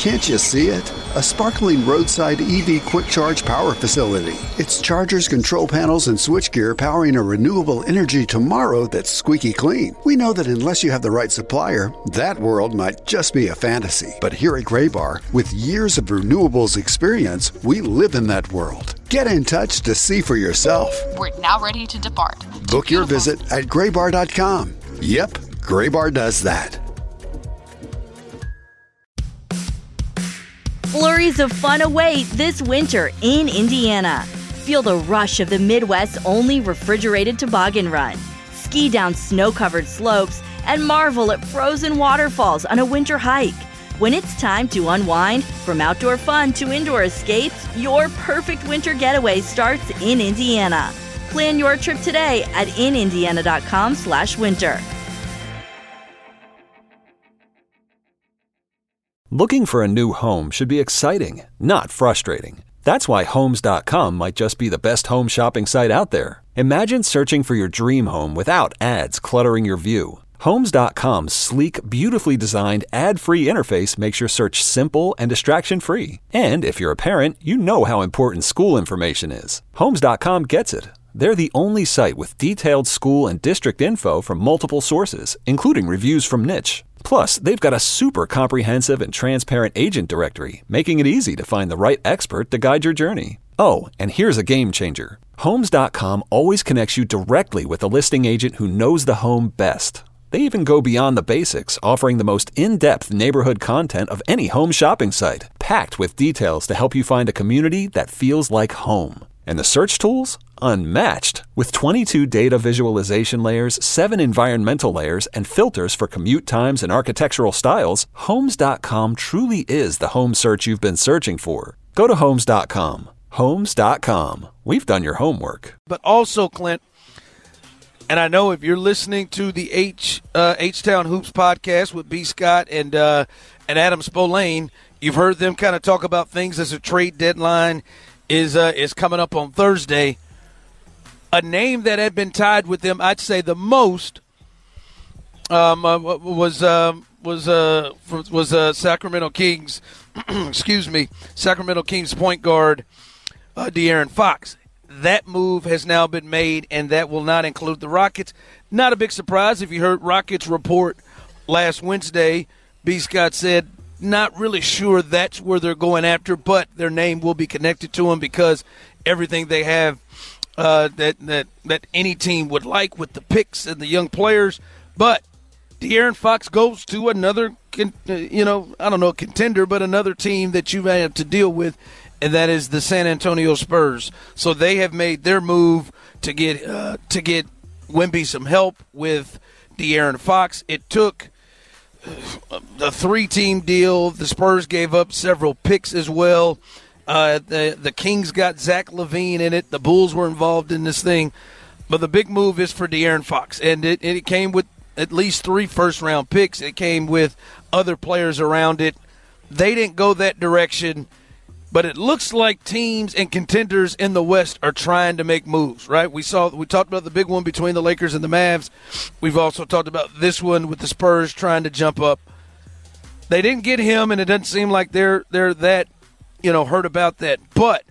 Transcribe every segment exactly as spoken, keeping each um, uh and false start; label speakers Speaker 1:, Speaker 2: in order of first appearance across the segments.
Speaker 1: Can't you see it? A sparkling roadside E V quick charge power facility. It's chargers, control panels, and switchgear powering a renewable energy tomorrow that's squeaky clean. We know that unless you have the right supplier, that world might just be a fantasy. But here at Graybar, with years of renewables experience, we live in that world. Get in touch to see for yourself.
Speaker 2: We're now ready to depart.
Speaker 1: Book your visit at graybar dot com. Yep, Graybar does that.
Speaker 3: Flurries of fun await this winter in Indiana. Feel the rush of the Midwest's only refrigerated toboggan run. Ski down snow-covered slopes and marvel at frozen waterfalls on a winter hike. When it's time to unwind, from outdoor fun to indoor escapes, your perfect winter getaway starts in Indiana. Plan your trip today at in indiana dot com slash winter.
Speaker 4: Looking for a new home should be exciting, not frustrating. That's why Homes dot com might just be the best home shopping site out there. Imagine searching for your dream home without ads cluttering your view. Homes dot com's sleek, beautifully designed, ad-free interface makes your search simple and distraction-free. And if you're a parent, you know how important school information is. Homes dot com gets it. They're the only site with detailed school and district info from multiple sources, including reviews from Niche. Plus, they've got a super comprehensive and transparent agent directory, making it easy to find the right expert to guide your journey. Oh, and here's a game changer. Homes dot com always connects you directly with a listing agent who knows the home best. They even go beyond the basics, offering the most in-depth neighborhood content of any home shopping site, packed with details to help you find a community that feels like home. And the search tools? Unmatched. With twenty-two data visualization layers, seven environmental layers, and filters for commute times and architectural styles, Homes dot com truly is the home search you've been searching for. Go to Homes dot com. Homes dot com. We've done your homework.
Speaker 5: But also, Clint, and I know if you're listening to the H uh, H-Town Hoops podcast with B. Scott and uh, and Adam Spolane, you've heard them kind of talk about things as a trade deadline is uh, is coming up on Thursday. A name that had been tied with them, I'd say the most, um, uh, was uh, was uh, was uh, Sacramento Kings. excuse me, Sacramento Kings point guard uh, De'Aaron Fox. That move has now been made, and that will not include the Rockets. Not a big surprise if you heard Rockets report last Wednesday. B. Scott said, not really sure that's where they're going after, but their name will be connected to them because everything they have uh, that, that, that any team would like with the picks and the young players. But De'Aaron Fox goes to another, you know, I don't know, contender, but another team that you may have to deal with, and that is the San Antonio Spurs. So they have made their move to get uh, to get Wemby some help with De'Aaron Fox. It took a three-team deal. The Spurs gave up several picks as well. Uh, the the Kings got Zach LaVine in it. The Bulls were involved in this thing. But the big move is for De'Aaron Fox, and it, it came with at least three first-round picks. It came with other players around it. They didn't go that direction. But it looks like teams and contenders in the West are trying to make moves, right? We saw we talked about the big one between the Lakers and the Mavs. We've also talked about this one with the Spurs trying to jump up. They didn't get him, and it doesn't seem like they're they're that, you know, hurt about that. But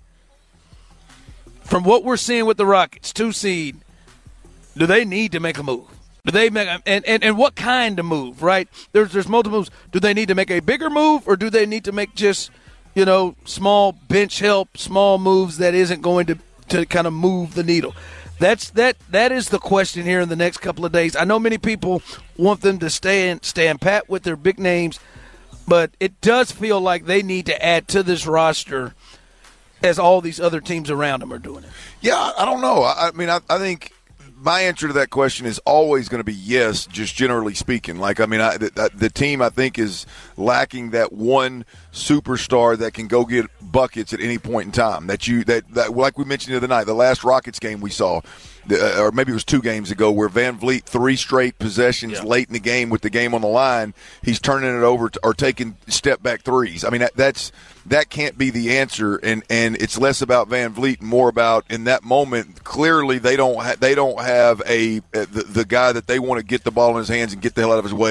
Speaker 5: from what we're seeing with the Rockets, two seed, do they need to make a move? Do they make and, and, and what kind of move, right? There's there's multiple moves. Do they need to make a bigger move, or do they need to make just, you know, small bench help, small moves that isn't going to, to kind of move the needle? That's that. That is the question here in the next couple of days. I know many people want them to stay and stand pat with their big names, but it does feel like they need to add to this roster as all these other teams around them are doing it.
Speaker 6: Yeah, I don't know. I, I mean, I, I think my answer to that question is always going to be yes, just generally speaking. Like, I mean, I, the, the team, I think, is lacking that one superstar that can go get buckets at any point in time. That you that, that like we mentioned the other night, the last Rockets game we saw, the, or maybe it was two games ago, where Van Vliet, three straight possessions yeah. late in the game with the game on the line, he's turning it over to, or taking step-back threes. I mean, that, that's that can't be the answer, and, and it's less about Van Vliet and more about, in that moment, clearly they don't ha- they don't have a the, the guy that they want to get the ball in his hands and get the hell out of his way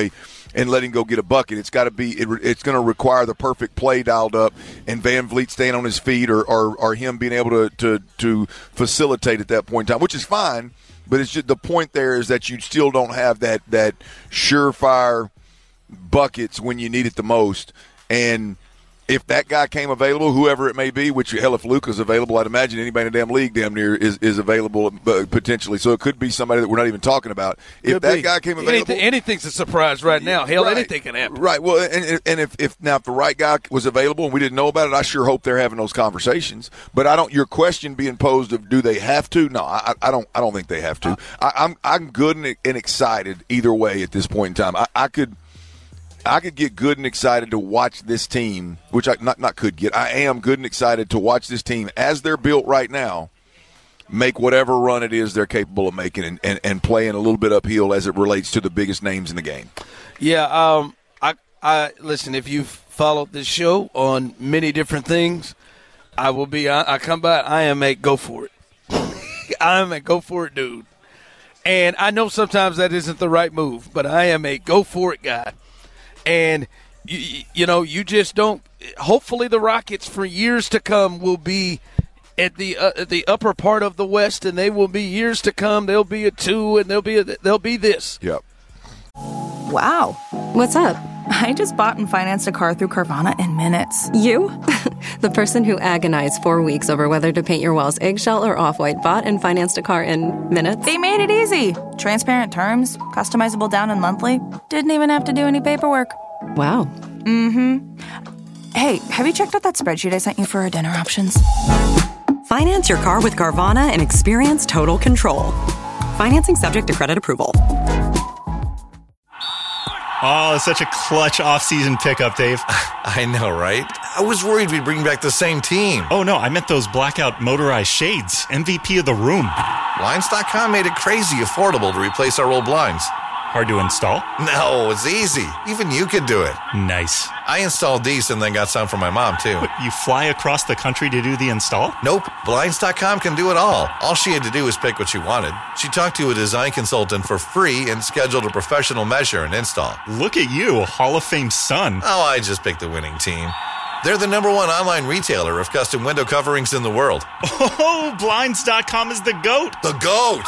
Speaker 6: and let him go get a bucket. It's got to be it, it's going to require the perfect play dialed up, and Van Vliet staying on his feet, or or, or him being able to, to to facilitate at that point in time, which is fine. But it's just the point there is that you still don't have that that surefire buckets when you need it the most. And if that guy came available, whoever it may be, which, hell, if Luka's available, I'd imagine anybody in the damn league damn near is, is available potentially. So it could be somebody that we're not even talking about. If could that be. guy came available.
Speaker 5: Anything, anything's a surprise right now. Hell, right. Anything can happen.
Speaker 6: Right. Well, and, and if, if now if the right guy was available and we didn't know about it, I sure hope they're having those conversations. But I don't. Your question being posed of do they have to? No, I, I don't. I don't think they have to. I, I'm I'm good and, and excited either way at this point in time. I, I could. I could get good and excited to watch this team, which I not, not could get. I am good and excited to watch this team as they're built right now make whatever run it is they're capable of making and, and, and playing a little bit uphill as it relates to the biggest names in the game.
Speaker 5: Yeah, um, I, I listen, if you've followed this show on many different things, I will be, I, I come by, I am a go for it. I am a go for it dude. And I know sometimes that isn't the right move, but I am a go for it guy. And, you, you know, you just don't – hopefully the Rockets for years to come will be at the uh, at the upper part of the West, and they will be years to come. They'll be a two, and they'll be a, they'll be this.
Speaker 6: Yep.
Speaker 2: Wow.
Speaker 7: What's up?
Speaker 2: I just bought and financed a car through Carvana in minutes.
Speaker 7: You? The person who agonized four weeks over whether to paint your walls eggshell or off-white bought and financed a car in minutes?
Speaker 2: They made it easy. Transparent terms, customizable down and monthly. Didn't even have to do any paperwork.
Speaker 7: Wow.
Speaker 2: Mm-hmm. Hey, have you checked out that spreadsheet I sent you for our dinner options?
Speaker 8: Finance your car with Carvana and experience total control. Financing subject to credit approval.
Speaker 9: Oh, such a clutch off-season pickup, Dave.
Speaker 10: I know, right? I was worried we'd bring back the same team.
Speaker 9: Oh, no, I meant those blackout motorized shades. M V P of the room.
Speaker 10: Blinds dot com made it crazy affordable to replace our old blinds.
Speaker 9: Hard to install?
Speaker 10: No, it's easy. Even you could do it.
Speaker 9: Nice.
Speaker 10: I installed these and then got some for my mom, too.
Speaker 9: What, you fly across the country to do the install?
Speaker 10: Nope. Blinds dot com can do it all. All she had to do was pick what she wanted. She talked to a design consultant for free and scheduled a professional measure and install.
Speaker 9: Look at you, a Hall of Fame son.
Speaker 10: Oh, I just picked the winning team. They're the number one online retailer of custom window coverings in the world.
Speaker 9: Oh, Blinds dot com is the GOAT.
Speaker 10: The GOAT!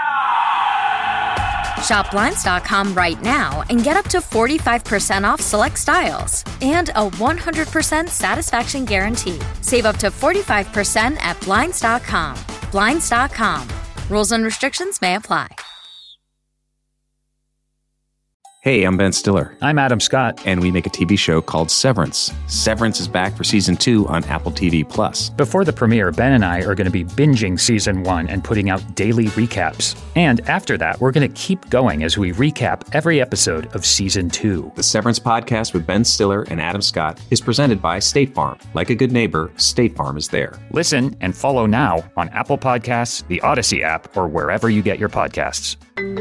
Speaker 11: Shop Blinds dot com right now and get up to forty-five percent off select styles and a one hundred percent satisfaction guarantee. Save up to forty-five percent at Blinds dot com. Blinds dot com. Rules and restrictions may apply.
Speaker 12: Hey, I'm Ben Stiller.
Speaker 13: I'm Adam Scott.
Speaker 12: And we make a T V show called Severance. Severance is back for season two on Apple T V Plus.
Speaker 13: Before the premiere, Ben and I are going to be binging season one and putting out daily recaps. And after that, we're going to keep going as we recap every episode of season two.
Speaker 12: The Severance podcast with Ben Stiller and Adam Scott is presented by State Farm. Like a good neighbor, State Farm is there.
Speaker 13: Listen and follow now on Apple Podcasts, the Odyssey app, or wherever you get your podcasts.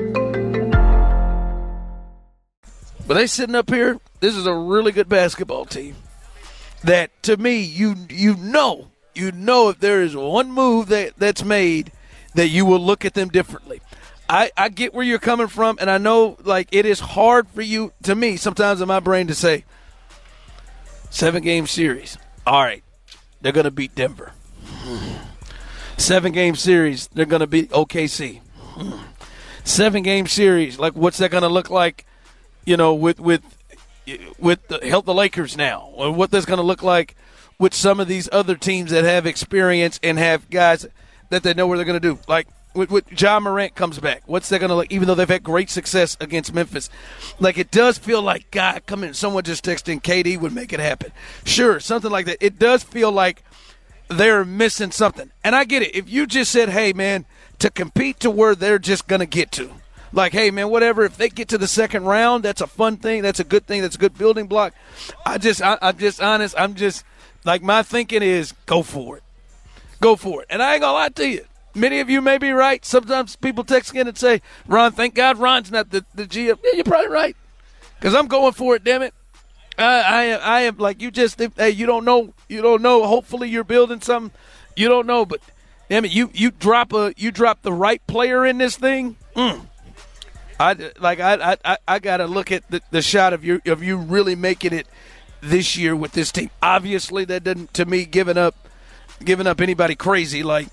Speaker 5: But they sitting up here, this is a really good basketball team that, to me, you you know, you know if there is one move that, that's made that you will look at them differently. I, I get where you're coming from, and I know, like, it is hard for you, to me, sometimes in my brain to say, seven-game series. All right, they're going to beat Denver. Seven-game series, they're going to beat O K C. Seven-game series, like, what's that going to look like? You know, with with with the help the Lakers now, or what that's going to look like with some of these other teams that have experience and have guys that they know what they're going to do. Like with, with John Morant comes back, what's that going to look? Even though they've had great success against Memphis, like it does feel like God, come in. Someone just texting K D would make it happen. Sure, something like that. It does feel like they're missing something, and I get it. If you just said, "Hey, man," to compete to where they're just going to get to. Like, hey, man, whatever. If they get to the second round, that's a fun thing. That's a good thing. That's a good building block. I just, I, I'm just honest. I'm just, like, my thinking is go for it. Go for it. And I ain't going to lie to you. Many of you may be right. Sometimes people text in and say, Ron, thank God Ron's not the, the G M. Yeah, you're probably right. Because I'm going for it, damn it. I, I, am, I am like, you just, hey, you don't know. You don't know. Hopefully you're building something. You don't know. But, damn it, you, you, drop, a, you drop the right player in this thing. Mm. I like I I, I got to look at the, the shot of you of you really making it this year with this team. Obviously, that doesn't to me giving up giving up anybody crazy like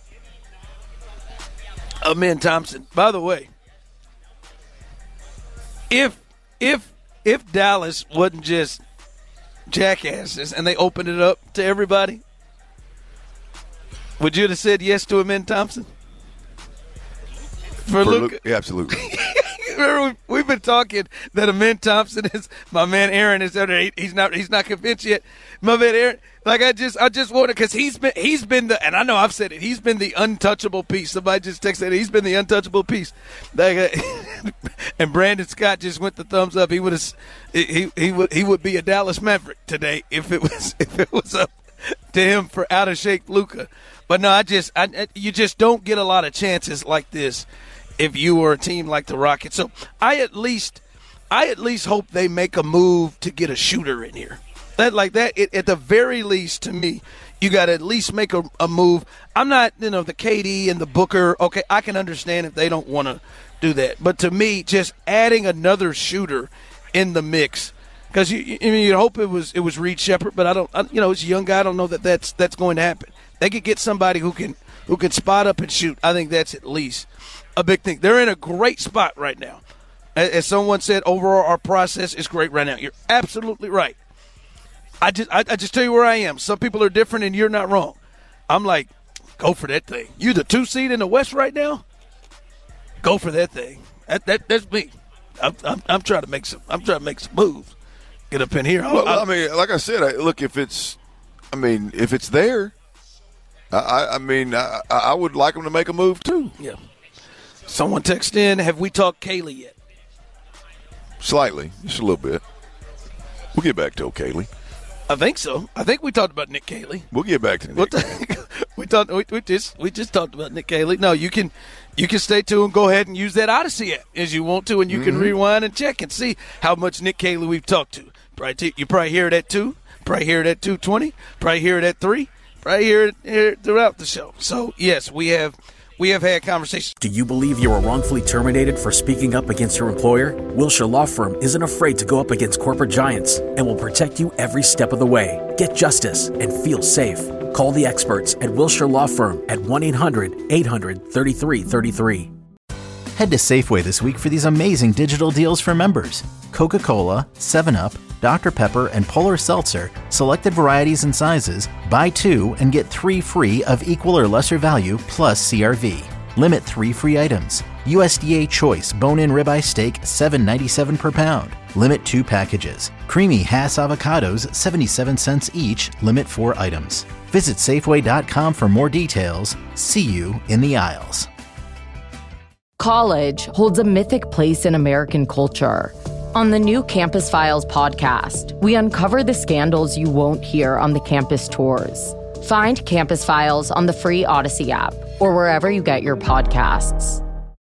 Speaker 5: Amen Thompson. By the way, if if if Dallas wasn't just jackasses and they opened it up to everybody, would you have said yes to Amen Thompson? For, For Luka? Luka?
Speaker 6: Yeah, absolutely.
Speaker 5: Remember, we've been talking that Amen Thompson is my man. Aaron is there. He's not. He's not convinced yet. My man Aaron. Like I just, I just wanted because he's been, he's been the, and I know I've said it. He's been the untouchable piece. Somebody just texted. He's been the untouchable piece. Like, uh, and Brandon Scott just went the thumbs up. He would have, he he would he would be a Dallas Maverick today if it was if it was up to him for out of shape Luka. But no, I just, I, you just don't get a lot of chances like this if you were a team like the Rockets. So I at least I at least hope they make a move to get a shooter in here. That like that it, at the very least to me, you got to at least make a, a move. I'm not, you know, the K D and the Booker. Okay, I can understand if they don't want to do that. But to me, just adding another shooter in the mix, because you, I mean, you hope it was it was Reed Sheppard, but I don't, I, you know, it's a young guy. I don't know that that's that's going to happen. They could get somebody who can who can spot up and shoot. I think that's at least a big thing. They're in a great spot right now. As someone said, overall our process is great right now. You're absolutely right. I just I, I just tell you where I am. Some people are different, and you're not wrong. I'm like, go for that thing. You the two seed in the West right now? Go for that thing. That, that that's me. I'm, I'm I'm trying to make some. I'm trying to make some moves. Get up in here.
Speaker 6: Well, I mean, like I said, I, look if it's, I mean, if it's there, I I mean, I, I would like them to make a move too.
Speaker 5: Yeah. Someone texted in. Have we talked Kaylee yet?
Speaker 6: Slightly, just a little bit. We'll get back to Kaylee.
Speaker 5: I think so. I think we talked about Nick Caley.
Speaker 6: We'll get back to Nick.
Speaker 5: We'll t- we talked. We, we just we just talked about Nick Caley. No, you can you can stay tuned and go ahead and use that Odyssey app as you want to, and you mm-hmm. can rewind and check and see how much Nick Caley we've talked to. Probably t- you probably hear it at two, probably hear it at two twenty, probably hear it at three, probably hear it, hear it throughout the show. So yes, we have. We have had conversations.
Speaker 14: Do you believe you were wrongfully terminated for speaking up against your employer? Wilshire Law Firm isn't afraid to go up against corporate giants and will protect you every step of the way. Get justice and feel safe. Call the experts at Wilshire Law Firm at one eight hundred eight hundred thirty-three thirty-three.
Speaker 15: Head to Safeway this week for these amazing digital deals for members. Coca-Cola, seven up, Doctor Pepper, and Polar Seltzer, selected varieties and sizes, buy two and get three free of equal or lesser value plus C R V. Limit three free items. U S D A Choice bone-in ribeye steak, seven ninety-seven per pound. Limit two packages. Creamy Hass avocados, seventy-seven cents each. Limit four items. Visit Safeway dot com for more details. See you in the aisles.
Speaker 16: College holds a mythic place in American culture. On the new Campus Files podcast, we uncover the scandals you won't hear on the campus tours. Find Campus Files on the free Odyssey app or wherever you get your podcasts.